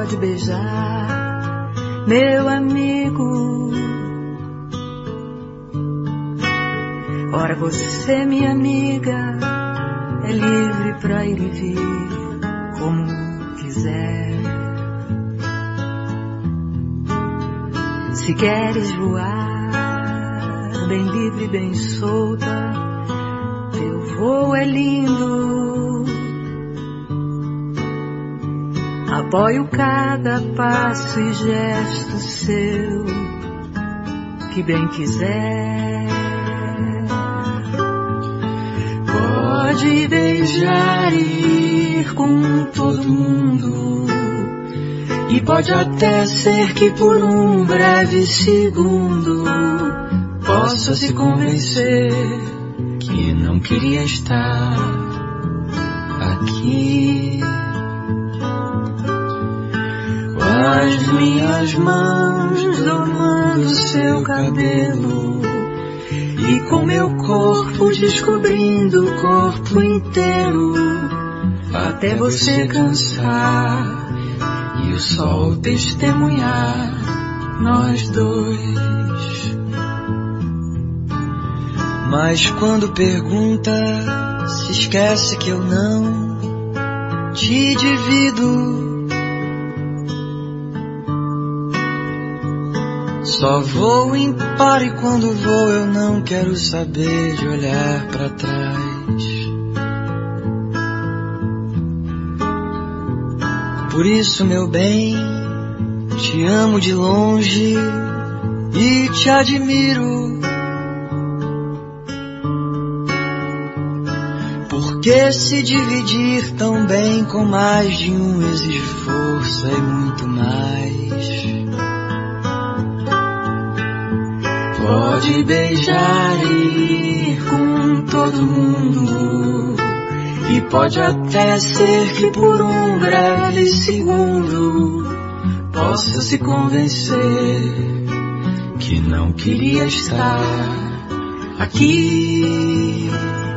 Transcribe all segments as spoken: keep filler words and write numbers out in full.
pode beijar, meu amigo. Ora, você, minha amiga, é livre pra ir e vir como quiser. Se queres voar bem livre, bem solta, teu voo é lindo. Apoio cada passo e gesto seu que bem quiser. Pode beijar e ir com todo mundo, e pode até ser que por um breve segundo possa se convencer que não queria estar aqui. Com as minhas mãos domando seu cabelo, e com meu corpo descobrindo o corpo inteiro, até você cansar e o sol testemunhar nós dois. Mas quando pergunta, se esquece que eu não te divido. Só vou impar e quando vou eu não quero saber de olhar pra trás. Por isso, meu bem, te amo de longe e te admiro. Porque se dividir tão bem com mais de um exige força e muito mais. Pode beijar e ir com todo mundo, e pode até ser que por um breve segundo possa se convencer que não queria estar aqui.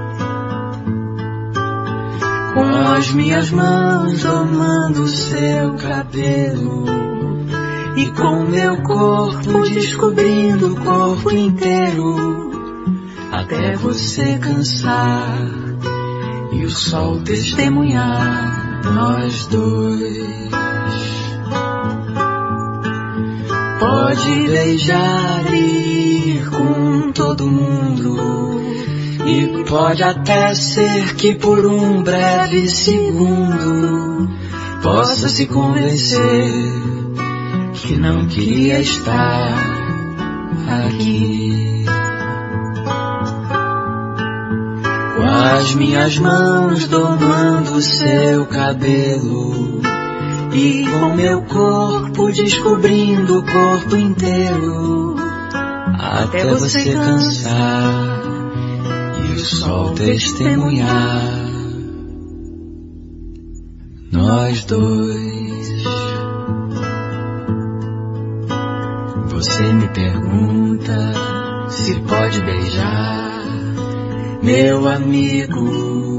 Com as minhas mãos domando seu cabelo, e com meu corpo descobrindo o corpo inteiro, até você cansar e o sol testemunhar nós dois. Pode beijar e ir com todo mundo, e pode até ser que por um breve segundo possa se convencer que não queria estar aqui. Com as minhas mãos domando seu cabelo, e com meu corpo descobrindo o corpo inteiro, até você cansar e o sol testemunhar nós dois. Você me pergunta se pode beijar, meu amigo.